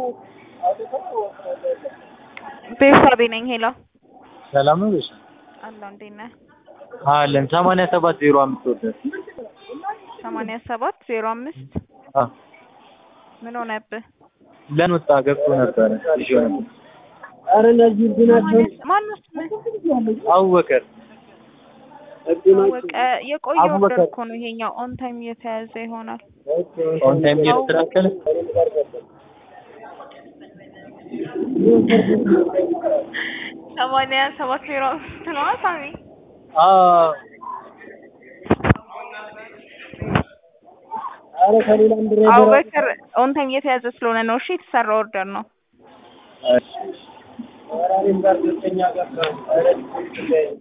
ቤተሰቤ ነኝ። ሄሎ ሰላም ነው ልጅ አላህ እንዴት ነህ? አለን 8705 ወደ 8705 ምን ሆነብህ? ለንወጣ ገብቶ ነበር ይዤው ነበር። አረ ለዚህ ድናቸው ማነው ስምህ? አቡበከር አወቀ የቆየው ኦርደር እኮ ነው ይሄኛው ኦን ታይም እየተያዘ ይሆናል። ኦን ታይም እየተስተካከለ ሰማንያ ሰባት ዜሮ ነው ሳሚ። አረ ከሌላም ድረስ አቡበከር ኦን ታይም እየተያዘ ስለሆነ ነው። እሺ የተሰራ ኦርደር ነው። እሺ